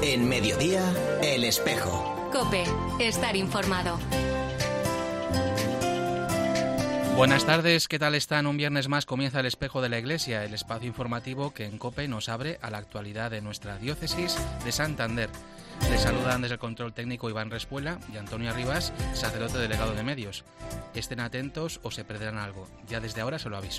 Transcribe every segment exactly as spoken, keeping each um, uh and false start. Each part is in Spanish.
En Mediodía, El Espejo. COPE, estar informado. Buenas tardes, ¿qué tal están? Un viernes más comienza El Espejo de la Iglesia, el espacio informativo que en COPE nos abre a la actualidad de nuestra diócesis de Santander. Les saludan desde el control técnico Iván Respuela y Antonio Arribas, sacerdote delegado de medios. Estén atentos o se perderán algo, ya desde ahora se lo aviso.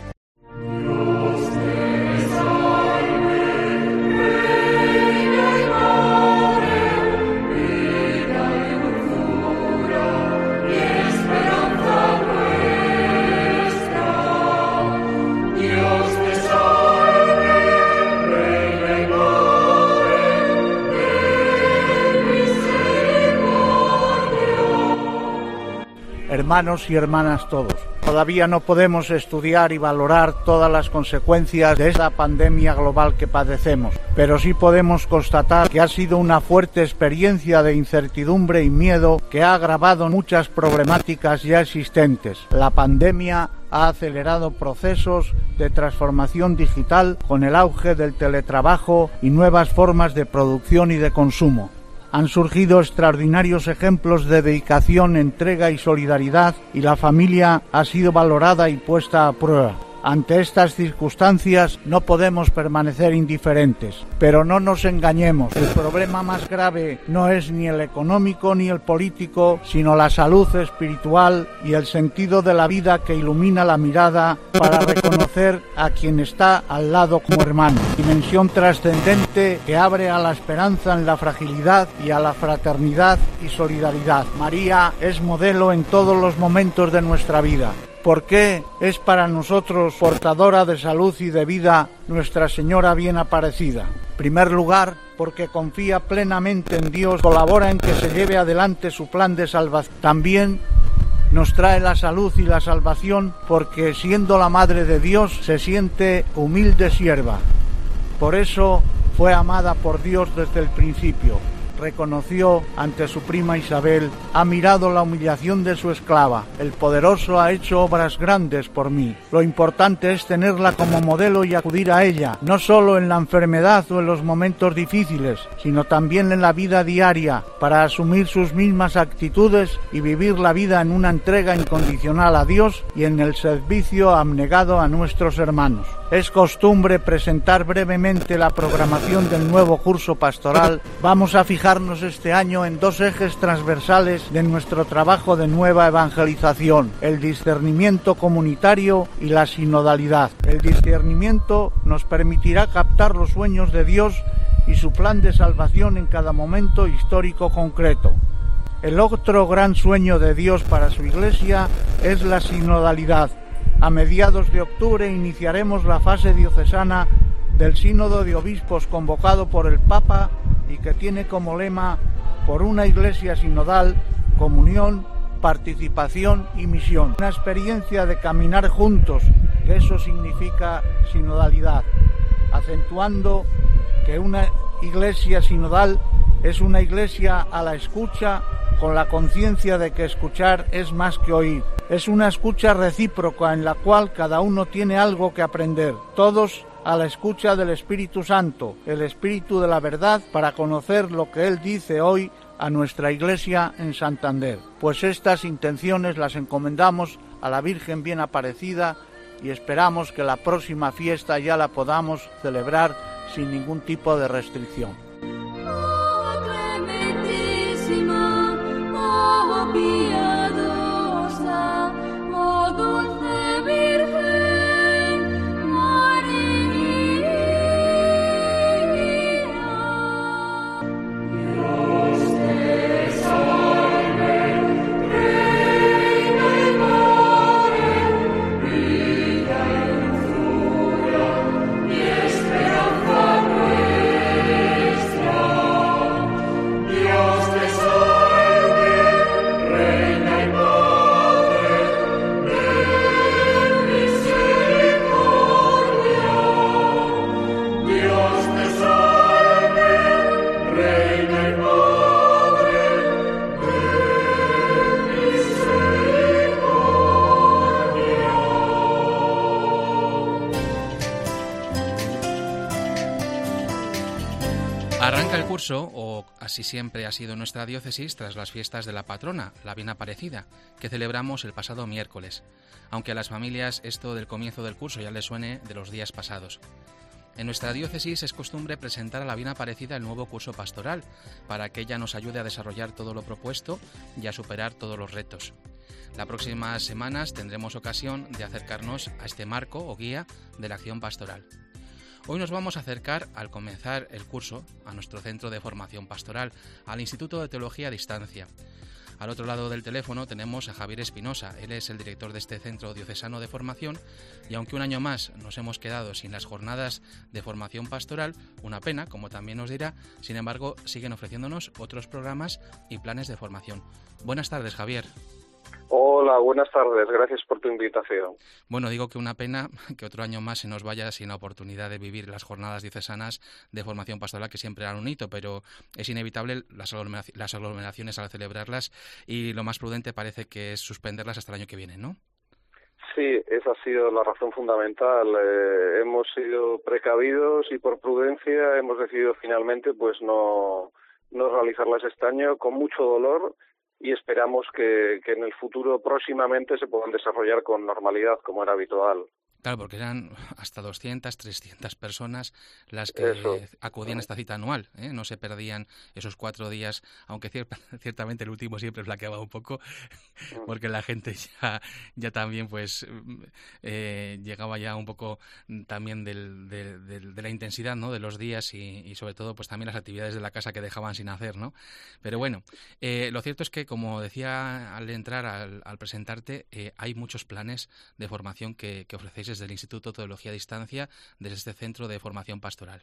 Hermanos y hermanas todos, todavía no podemos estudiar y valorar todas las consecuencias de esta pandemia global que padecemos, pero sí podemos constatar que ha sido una fuerte experiencia de incertidumbre y miedo que ha agravado muchas problemáticas ya existentes. La pandemia ha acelerado procesos de transformación digital con el auge del teletrabajo y nuevas formas de producción y de consumo. Han surgido extraordinarios ejemplos de dedicación, entrega y solidaridad, y la familia ha sido valorada y puesta a prueba. Ante estas circunstancias no podemos permanecer indiferentes, pero no nos engañemos. El problema más grave no es ni el económico ni el político, sino la salud espiritual y el sentido de la vida que ilumina la mirada para reconocer a quien está al lado como hermano. Dimensión trascendente que abre a la esperanza en la fragilidad y a la fraternidad y solidaridad. María es modelo en todos los momentos de nuestra vida. ¿Por qué es para nosotros portadora de salud y de vida Nuestra Señora bien aparecida? En primer lugar, porque confía plenamente en Dios, colabora en que se lleve adelante su plan de salvación. También nos trae la salud y la salvación porque, siendo la Madre de Dios, se siente humilde sierva. Por eso fue amada por Dios desde el principio. Reconoció ante su prima Isabel, ha mirado la humillación de su esclava, el poderoso ha hecho obras grandes por mí. Lo importante es tenerla como modelo y acudir a ella, no solo en la enfermedad o en los momentos difíciles, sino también en la vida diaria, para asumir sus mismas actitudes y vivir la vida en una entrega incondicional a Dios y en el servicio abnegado a nuestros hermanos. Es costumbre presentar brevemente la programación del nuevo curso pastoral. Vamos a fijarnos este año en dos ejes transversales de nuestro trabajo de nueva evangelización: el discernimiento comunitario y la sinodalidad. El discernimiento nos permitirá captar los sueños de Dios y su plan de salvación en cada momento histórico concreto. El otro gran sueño de Dios para su Iglesia es la sinodalidad. A mediados de octubre iniciaremos la fase diocesana del Sínodo de Obispos convocado por el Papa y que tiene como lema: por una Iglesia sinodal, comunión, participación y misión. Una experiencia de caminar juntos, que eso significa sinodalidad, acentuando que una Iglesia sinodal es una Iglesia a la escucha, con la conciencia de que escuchar es más que oír. Es una escucha recíproca en la cual cada uno tiene algo que aprender. Todos a la escucha del Espíritu Santo, el Espíritu de la verdad, para conocer lo que Él dice hoy a nuestra Iglesia en Santander. Pues estas intenciones las encomendamos a la Virgen bien aparecida y esperamos que la próxima fiesta ya la podamos celebrar sin ningún tipo de restricción. Dios te salve, Arranca el curso, o así siempre ha sido nuestra diócesis, tras las fiestas de la patrona, la Bien Aparecida, que celebramos el pasado miércoles, aunque a las familias esto del comienzo del curso ya les suene de los días pasados. En nuestra diócesis es costumbre presentar a la Bien Aparecida el nuevo curso pastoral, para que ella nos ayude a desarrollar todo lo propuesto y a superar todos los retos. Las próximas semanas tendremos ocasión de acercarnos a este marco o guía de la acción pastoral. Hoy nos vamos a acercar, al comenzar el curso, a nuestro centro de formación pastoral, al Instituto de Teología a Distancia. Al otro lado del teléfono tenemos a Javier Espinosa. Él es el director de este centro diocesano de formación y aunque un año más nos hemos quedado sin las jornadas de formación pastoral, una pena, como también nos dirá, sin embargo siguen ofreciéndonos otros programas y planes de formación. Buenas tardes, Javier. Hola, buenas tardes. Gracias por tu invitación. Bueno, digo que una pena que otro año más se nos vaya sin la oportunidad de vivir las jornadas diocesanas de formación pastoral, que siempre eran un hito, pero es inevitable las aglomeraciones al celebrarlas y lo más prudente parece que es suspenderlas hasta el año que viene, ¿no? Sí, esa ha sido la razón fundamental. Eh, hemos sido precavidos y por prudencia hemos decidido finalmente pues no, no realizarlas este año con mucho dolor. Y esperamos que, que en el futuro próximamente se puedan desarrollar con normalidad, como era habitual. Claro, porque eran hasta doscientas, trescientas personas las que Eso. acudían a esta cita anual, ¿eh? No se perdían esos cuatro días, aunque cier- ciertamente el último siempre flaqueaba un poco, porque la gente ya, ya también pues eh, llegaba ya un poco también del, de, de, de la intensidad, ¿no?, de los días y, y sobre todo pues también las actividades de la casa que dejaban sin hacer, ¿no? Pero bueno, eh, lo cierto es que, como decía al entrar, al, al presentarte, eh, hay muchos planes de formación que, que ofrecéis desde el Instituto de Teología a Distancia, desde este centro de formación pastoral.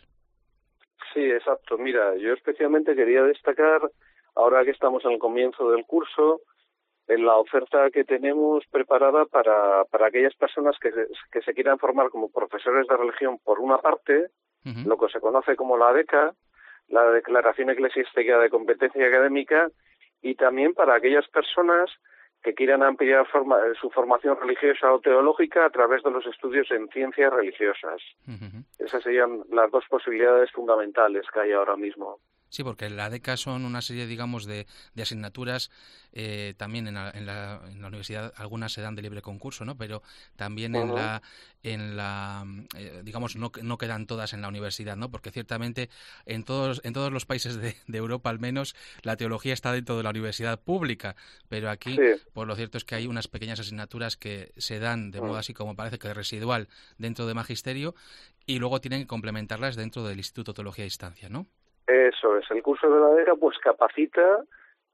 Sí, exacto. Mira, yo especialmente quería destacar, ahora que estamos en el comienzo del curso, en la oferta que tenemos preparada para, para aquellas personas que se, que se quieran formar como profesores de religión, por una parte, uh-huh. lo que se conoce como la D E C A, la Declaración Eclesiástica de Competencia Académica, y también para aquellas personas que quieran ampliar forma, su formación religiosa o teológica a través de los estudios en ciencias religiosas. Uh-huh. Esas serían las dos posibilidades fundamentales que hay ahora mismo. Sí, porque la D E C A son una serie, digamos, de, de asignaturas, eh, también en la, en, la, en la universidad algunas se dan de libre concurso, ¿no? Pero también uh-huh. en la, en la eh, digamos, no, no quedan todas en la universidad, ¿no? Porque ciertamente en todos, en todos los países de, de Europa, al menos, la teología está dentro de la universidad pública, pero aquí, sí. pues lo cierto es que hay unas pequeñas asignaturas que se dan de uh-huh. modo así como parece que residual dentro de magisterio y luego tienen que complementarlas dentro del Instituto de Teología a Distancia, ¿no? Eso es, el curso de la D E C A pues capacita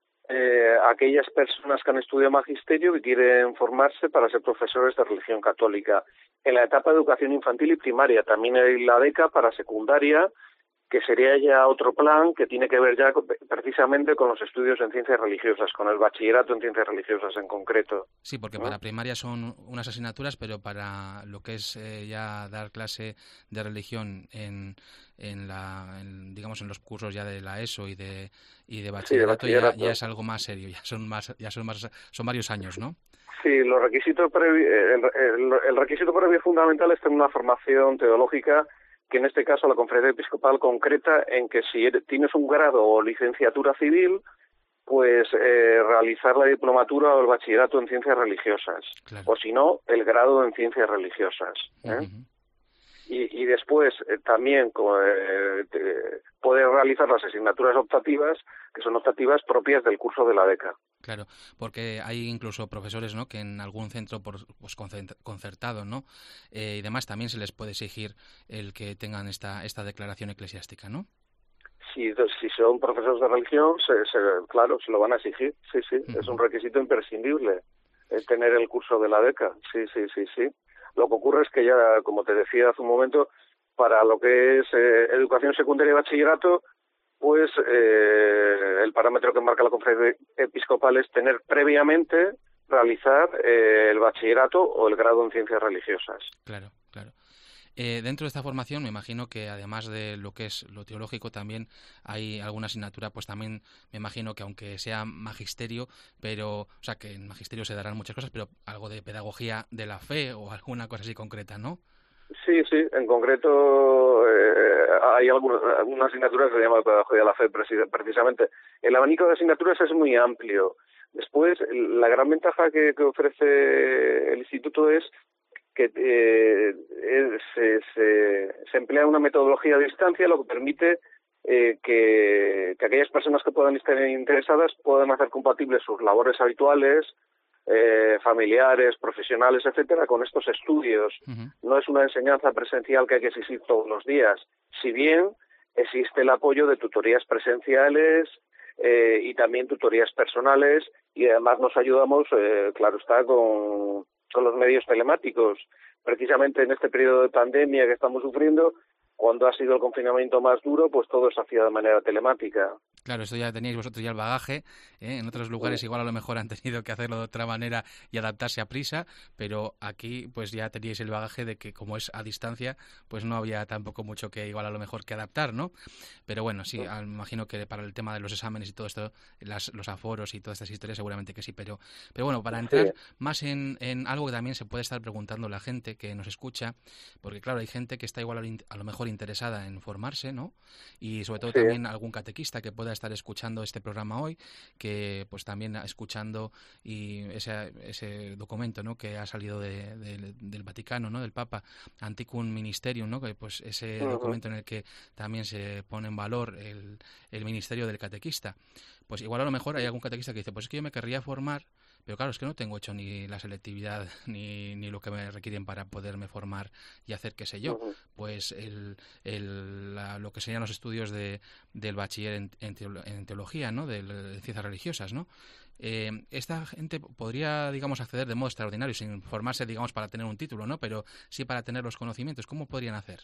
eh, a aquellas personas que han estudiado magisterio y quieren formarse para ser profesores de religión católica. En la etapa de educación infantil y primaria también hay la D E C A para secundaria, que sería ya otro plan que tiene que ver ya con, precisamente con los estudios en ciencias religiosas, con el bachillerato en ciencias religiosas en concreto. Sí, porque ¿no? para primaria son unas asignaturas, pero para lo que es eh, ya dar clase de religión en en la en, digamos en los cursos ya de la ESO y de y de bachillerato, sí, de bachillerato. Ya, ya es algo más serio, ya son más ya son más son varios años, ¿no? Sí, los requisitos previ, el, el, el requisito previo fundamental es tener una formación teológica, que en este caso la Conferencia Episcopal concreta en que si tienes un grado o licenciatura civil, pues eh, realizar la diplomatura o el bachillerato en ciencias religiosas, claro. o si no, el grado en ciencias religiosas. ¿eh? Uh-huh. Y, y después eh, también eh, poder realizar las asignaturas optativas, que son optativas propias del curso de la D E C A. Claro, porque hay incluso profesores, ¿no?, que en algún centro por, pues, concertado, ¿no?, eh, y demás también se les puede exigir el que tengan esta esta declaración eclesiástica, ¿no? Si, si son profesores de religión, se, se, claro, se lo van a exigir, sí, sí, uh-huh. es un requisito imprescindible eh, tener el curso de la D E C A, sí, sí, sí, sí. Lo que ocurre es que ya, como te decía hace un momento, para lo que es eh, educación secundaria y bachillerato, pues eh, el parámetro que marca la Conferencia Episcopal es tener previamente realizar eh, el bachillerato o el grado en ciencias religiosas. Claro, claro. Eh, dentro de esta formación me imagino que además de lo que es lo teológico también hay alguna asignatura, pues también me imagino que aunque sea magisterio, pero, o sea, que en magisterio se darán muchas cosas, pero algo de pedagogía de la fe o alguna cosa así concreta, ¿no? Sí, sí, en concreto eh, hay alguna, alguna asignatura que se llama Pedagogía de la Fe, precisamente. El abanico de asignaturas es muy amplio. Después, la gran ventaja que, que ofrece el instituto es que eh, se, se, se emplea una metodología a distancia, lo que permite eh, que, que aquellas personas que puedan estar interesadas puedan hacer compatibles sus labores habituales, eh, familiares, profesionales, etcétera, con estos estudios. Uh-huh. No es una enseñanza presencial que hay que exigir todos los días, si bien existe el apoyo de tutorías presenciales eh, y también tutorías personales, y además nos ayudamos, eh, claro está, con... con los medios telemáticos. Precisamente en este periodo de pandemia que estamos sufriendo, cuando ha sido el confinamiento más duro, pues todo se hacía de manera telemática. Claro, esto ya teníais vosotros ya el bagaje, ¿eh? En otros lugares igual a lo mejor han tenido que hacerlo de otra manera y adaptarse a prisa, pero aquí pues ya teníais el bagaje de que como es a distancia, pues no había tampoco mucho que igual a lo mejor que adaptar, ¿no? Pero bueno, sí, me imagino que para el tema de los exámenes y todo esto, las, los aforos y todas estas historias seguramente que sí, pero pero bueno, para entrar sí. más en, en algo que también se puede estar preguntando la gente que nos escucha, porque claro, hay gente que está igual a lo mejor interesada en formarse, ¿no? Y sobre todo sí. también algún catequista que pueda estar escuchando este programa hoy, que pues también escuchando y ese, ese documento, ¿no? que ha salido de, de, del Vaticano, ¿no? del Papa, Anticum Ministerium, ¿no? que pues ese uh-huh. documento en el que también se pone en valor el, el ministerio del catequista. Pues igual a lo mejor hay algún catequista que dice, pues es que yo me querría formar, pero claro, es que no tengo hecho ni la selectividad ni, ni lo que me requieren para poderme formar y hacer qué sé yo. Uh-huh. Pues el, el, la, lo que serían los estudios de, del bachiller en, en, teolo, en teología, ¿no? De, de ciencias religiosas, ¿no? Eh, esta gente podría, digamos, acceder de modo extraordinario, sin formarse, digamos, para tener un título, ¿no? Pero sí para tener los conocimientos. ¿Cómo podrían hacer?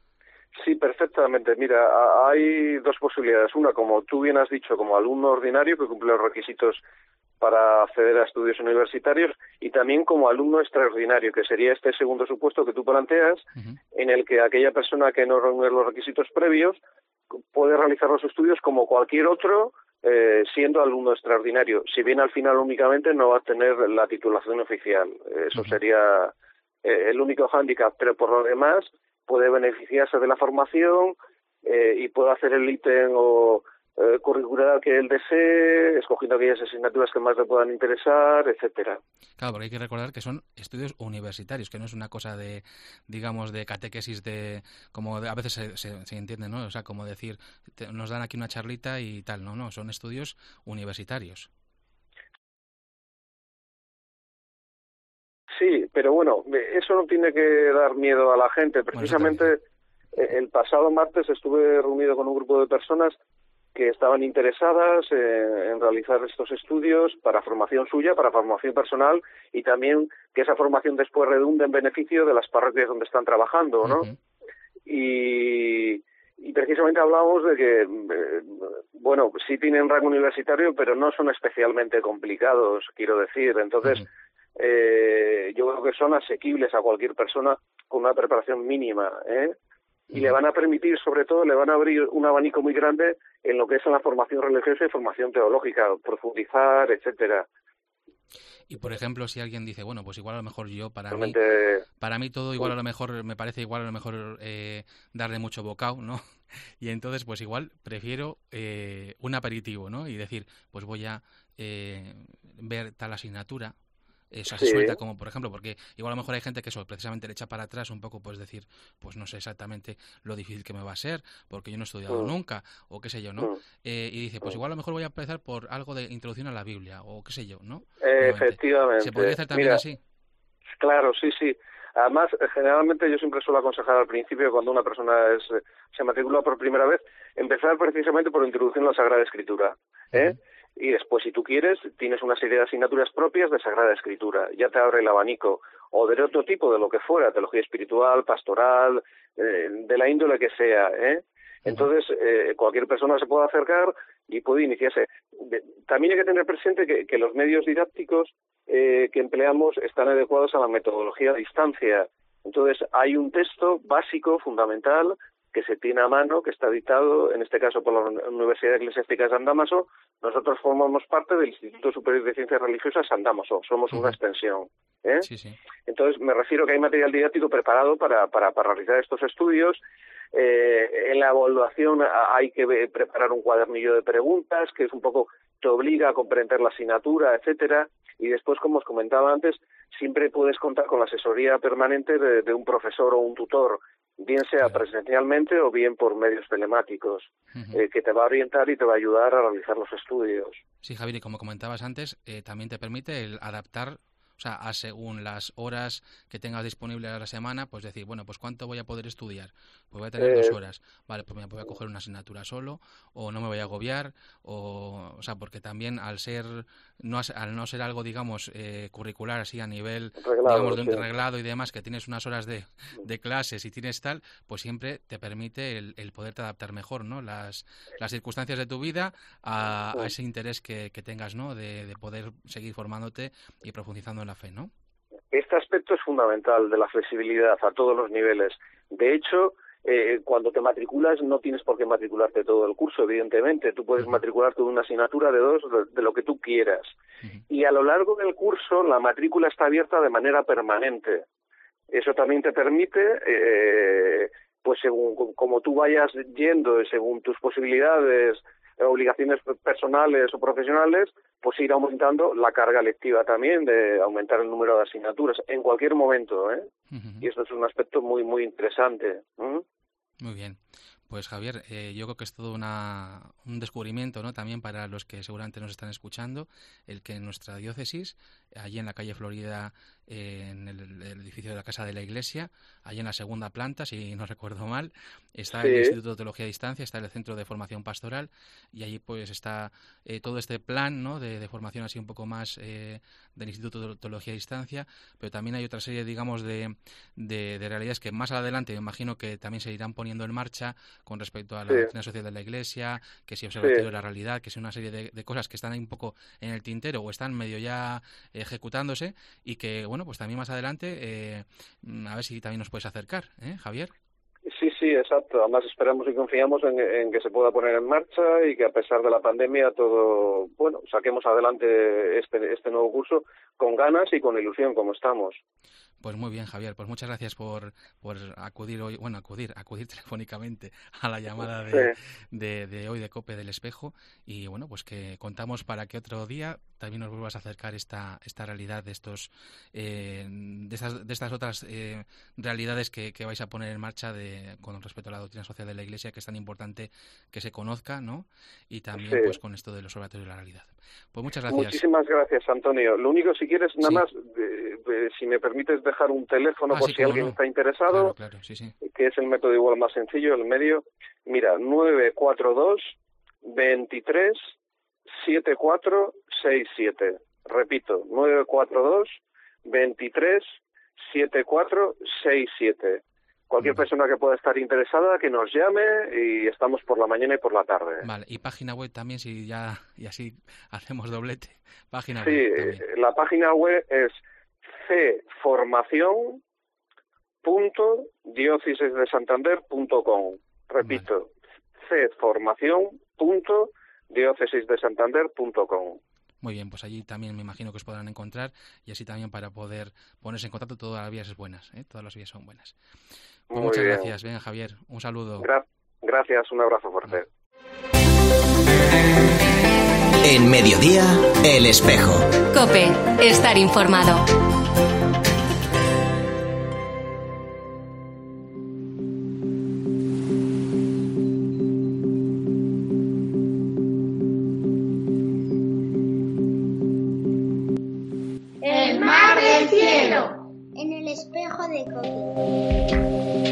Sí, perfectamente. Mira, hay dos posibilidades. Una, como tú bien has dicho, como alumno ordinario que cumple los requisitos para acceder a estudios universitarios, y también como alumno extraordinario, que sería este segundo supuesto que tú planteas, uh-huh. en el que aquella persona que no reúne los requisitos previos puede realizar los estudios como cualquier otro, eh, siendo alumno extraordinario, si bien al final únicamente no va a tener la titulación oficial. Eso uh-huh. sería eh, el único hándicap, pero por lo demás puede beneficiarse de la formación eh, y puede hacer el ítem o eh, curricular que él desee, escogiendo aquellas asignaturas que más le puedan interesar, etcétera. Claro, porque hay que recordar que son estudios universitarios, que no es una cosa de, digamos, de catequesis, de como de, a veces se, se, se entiende, ¿no? O sea, como decir, te, nos dan aquí una charlita y tal, no, no, son estudios universitarios. Sí, pero bueno, eso no tiene que dar miedo a la gente. Precisamente bueno, el pasado martes estuve reunido con un grupo de personas que estaban interesadas en, en realizar estos estudios para formación suya, para formación personal, y también que esa formación después redunde en beneficio de las parroquias donde están trabajando, ¿no? Uh-huh. Y, y precisamente hablábamos de que, eh, bueno, sí tienen rango universitario, pero no son especialmente complicados, quiero decir. Entonces, uh-huh. eh, yo creo que son asequibles a cualquier persona con una preparación mínima, ¿eh? Y le van a permitir, sobre todo, le van a abrir un abanico muy grande en lo que es la formación religiosa y formación teológica, profundizar, etcétera. Y, por ejemplo, si alguien dice, bueno, pues igual a lo mejor yo, para Realmente... mí para mí todo igual a lo mejor, me parece igual a lo mejor eh, darle mucho bocado, ¿no? Y entonces, pues igual prefiero eh, un aperitivo, ¿no? Y decir, pues voy a eh, ver tal asignatura, esa se sí. suelta como, por ejemplo, porque igual a lo mejor hay gente que eso precisamente le echa para atrás un poco, pues decir, pues no sé exactamente lo difícil que me va a ser, porque yo no he estudiado mm. nunca, o qué sé yo, ¿no? Mm. Eh, y dice, pues igual a lo mejor voy a empezar por algo de introducción a la Biblia, o qué sé yo, ¿no? Efectivamente. ¿Se podría hacer también Mira, así? Claro, sí, sí. Además, generalmente yo siempre suelo aconsejar al principio, cuando una persona es, se matricula por primera vez, empezar precisamente por introducción a la Sagrada Escritura, ¿eh? Uh-huh. Y después, si tú quieres, tienes una serie de asignaturas propias de Sagrada Escritura. Ya te abre el abanico. O de otro tipo, de lo que fuera, teología espiritual, pastoral, eh, de la índole que sea, ¿eh? Entonces, eh, cualquier persona se puede acercar y puede iniciarse. De, también hay que tener presente que, que los medios didácticos eh, que empleamos están adecuados a la metodología a distancia. Entonces, hay un texto básico, fundamental, que se tiene a mano, que está dictado, en este caso por la Universidad Eclesiástica de San Dámaso. Nosotros formamos parte del Instituto Superior de Ciencias Religiosas San Dámaso, somos uh-huh. una extensión, ¿eh? Sí, sí. Entonces, me refiero que hay material didáctico preparado para, para, para realizar estos estudios, Eh, en la evaluación hay que preparar un cuadernillo de preguntas, que es un poco, te obliga a comprender la asignatura, etcétera. Y después, como os comentaba antes, siempre puedes contar con la asesoría permanente de, de un profesor o un tutor, bien sea claro. presencialmente o bien por medios telemáticos, uh-huh. eh, que te va a orientar y te va a ayudar a realizar los estudios. Sí, Javier, y como comentabas antes, eh, también te permite el adaptar, o sea, a según las horas que tengas disponibles a la semana, pues decir, bueno, pues ¿cuánto voy a poder estudiar? Pues voy a tener eh, dos horas. Vale, pues me voy a coger una asignatura solo, o no me voy a agobiar, o, o sea, porque también al ser, no al no ser algo, digamos, eh, curricular, así a nivel, reglado, digamos, de un sí. reglado y demás, que tienes unas horas de, de clases y tienes tal, pues siempre te permite el, el poderte adaptar mejor, ¿no? Las, las circunstancias de tu vida a, a ese interés que, que tengas, ¿no? De, de poder seguir formándote y profundizando en la fe, ¿no? Este aspecto es fundamental de la flexibilidad a todos los niveles. De hecho, eh, cuando te matriculas no tienes por qué matricularte todo el curso, evidentemente. Tú puedes uh-huh. matricularte una asignatura de dos, de, de lo que tú quieras. Uh-huh. Y a lo largo del curso la matrícula está abierta de manera permanente. Eso también te permite, eh, pues según como tú vayas yendo, según tus posibilidades, obligaciones personales o profesionales, pues ir aumentando la carga lectiva también, de aumentar el número de asignaturas en cualquier momento, ¿eh? Uh-huh. Y esto es un aspecto muy, muy interesante. ¿eh? Muy bien. Pues Javier, eh, yo creo que es todo una, un descubrimiento, ¿no? También para los que seguramente nos están escuchando, el que en nuestra diócesis, allí en la calle Florida, eh, en el, el edificio de la Casa de la Iglesia, allí en la segunda planta, si no recuerdo mal, está sí. el Instituto de Teología a Distancia, está el Centro de Formación Pastoral, y allí pues está eh, todo este plan, ¿no? de, de formación así un poco más eh, del Instituto de Teología a Distancia, pero también hay otra serie, digamos, de, de, de realidades que más adelante me imagino que también se irán poniendo en marcha con respecto a la sí. doctrina social de la Iglesia, que si observatorio sí. de la realidad, que si una serie de, de cosas que están ahí un poco en el tintero o están medio ya ejecutándose y que, bueno, pues también más adelante, eh, a ver si también nos puedes acercar, ¿eh, Javier? Sí, sí, exacto. Además esperamos y confiamos en, en que se pueda poner en marcha y que a pesar de la pandemia todo, bueno, saquemos adelante este, este nuevo curso con ganas y con ilusión como estamos. Pues muy bien, Javier, pues muchas gracias por, por acudir hoy, bueno, acudir, acudir telefónicamente a la llamada de, sí. de, de hoy de COPE del Espejo y bueno, pues que contamos para que otro día también nos vuelvas a acercar esta, esta realidad de estos, eh, de estas, de estas otras eh, realidades que, que vais a poner en marcha de, con respecto a la doctrina social de la Iglesia, que es tan importante que se conozca, ¿no? Y también sí. pues con esto de los observatorios de la realidad. Pues muchas gracias. Muchísimas gracias, Antonio. Lo único, si quieres, nada sí. más, eh, eh, si me permites dejar un teléfono ah, por sí, si alguien no. está interesado, claro, claro, sí, sí. que es el método igual más sencillo, el medio. Mira, nueve cuatro dos, veintitrés, setenta y cuatro sesenta y siete. Repito, nueve cuatro dos, veintitrés, setenta y cuatro sesenta y siete. Cualquier vale. persona que pueda estar interesada, que nos llame y estamos por la mañana y por la tarde. Vale, y página web también, si ya, y así hacemos doblete. Página sí, web Sí, la página web es c formación punto diócesis de santander punto com. Repito, vale. c formación punto diócesis de santander punto com. Muy bien, pues allí también me imagino que os podrán encontrar y así también para poder ponerse en contacto. Todas las vías son buenas, ¿eh? Todas las vías son buenas. Pues muchas bien. gracias. Venga, Javier, un saludo. Gra- gracias, un abrazo fuerte. En Mediodía, El Espejo. COPE, estar informado. El mar del cielo. En el espejo de COPE.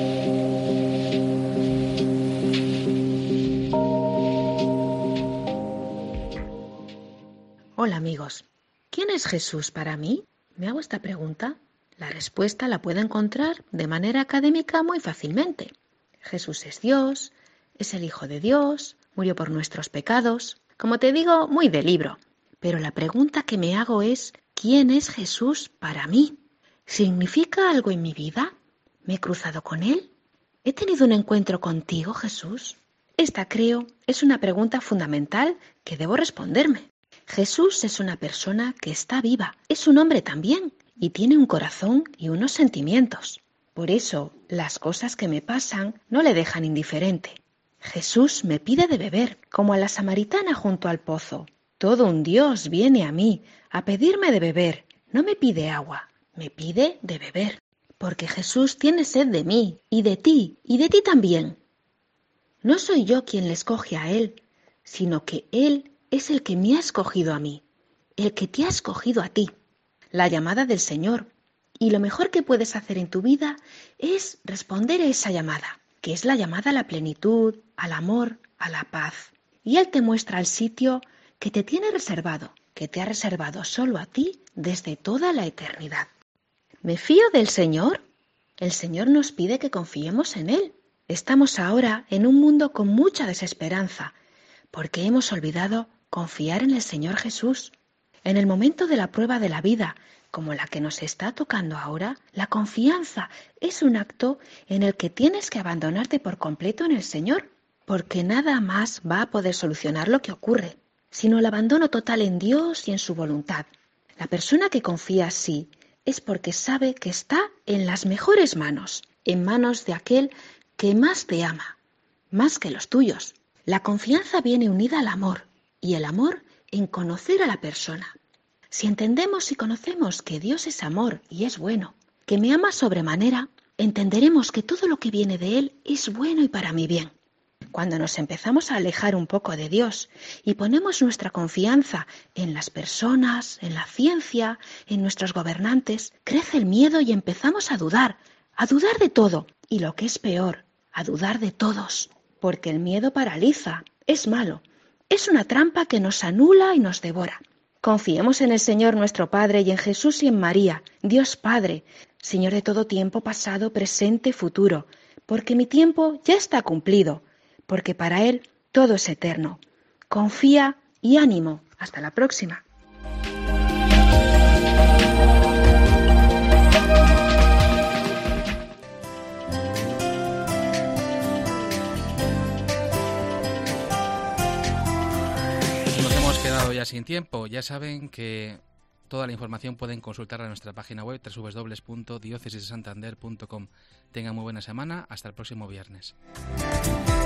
Hola amigos, ¿quién es Jesús para mí? Me hago esta pregunta. La respuesta la puedo encontrar de manera académica muy fácilmente. Jesús es Dios, es el Hijo de Dios, murió por nuestros pecados. Como te digo, muy de libro. Pero la pregunta que me hago es, ¿quién es Jesús para mí? ¿Significa algo en mi vida? ¿Me he cruzado con Él? ¿He tenido un encuentro contigo, Jesús? Esta, creo, es una pregunta fundamental que debo responderme. Jesús es una persona que está viva, es un hombre también y tiene un corazón y unos sentimientos. Por eso, las cosas que me pasan no le dejan indiferente. Jesús me pide de beber, como a la samaritana junto al pozo. Todo un Dios viene a mí a pedirme de beber. No me pide agua, me pide de beber. Porque Jesús tiene sed de mí, y de ti, y de ti también. No soy yo quien le escoge a Él, sino que Él es el que me ha escogido a mí, el que te ha escogido a ti. La llamada del Señor. Y lo mejor que puedes hacer en tu vida es responder a esa llamada, que es la llamada a la plenitud, al amor, a la paz. Y Él te muestra el sitio que te tiene reservado, que te ha reservado solo a ti desde toda la eternidad. ¿Me fío del Señor? El Señor nos pide que confiemos en Él. Estamos ahora en un mundo con mucha desesperanza, porque hemos olvidado confiar en el Señor Jesús. En el momento de la prueba de la vida, como la que nos está tocando ahora, la confianza es un acto en el que tienes que abandonarte por completo en el Señor, porque nada más va a poder solucionar lo que ocurre, sino el abandono total en Dios y en su voluntad. La persona que confía así es porque sabe que está en las mejores manos, en manos de aquel que más te ama, más que los tuyos. La confianza viene unida al amor, y el amor en conocer a la persona. Si entendemos y conocemos que Dios es amor y es bueno, que me ama sobremanera, entenderemos que todo lo que viene de Él es bueno y para mi bien. Cuando nos empezamos a alejar un poco de Dios y ponemos nuestra confianza en las personas, en la ciencia, en nuestros gobernantes, crece el miedo y empezamos a dudar, a dudar de todo, y lo que es peor, a dudar de todos, porque el miedo paraliza, es malo, es una trampa que nos anula y nos devora. Confiemos en el Señor nuestro Padre y en Jesús y en María, Dios Padre, Señor de todo tiempo, pasado, presente, futuro, porque mi tiempo ya está cumplido, porque para Él todo es eterno. Confía y ánimo. Hasta la próxima. Ya sin tiempo, ya saben que toda la información pueden consultarla en nuestra página web doble u doble u doble u punto diócesis de santander punto com. Tengan muy buena semana, hasta el próximo viernes.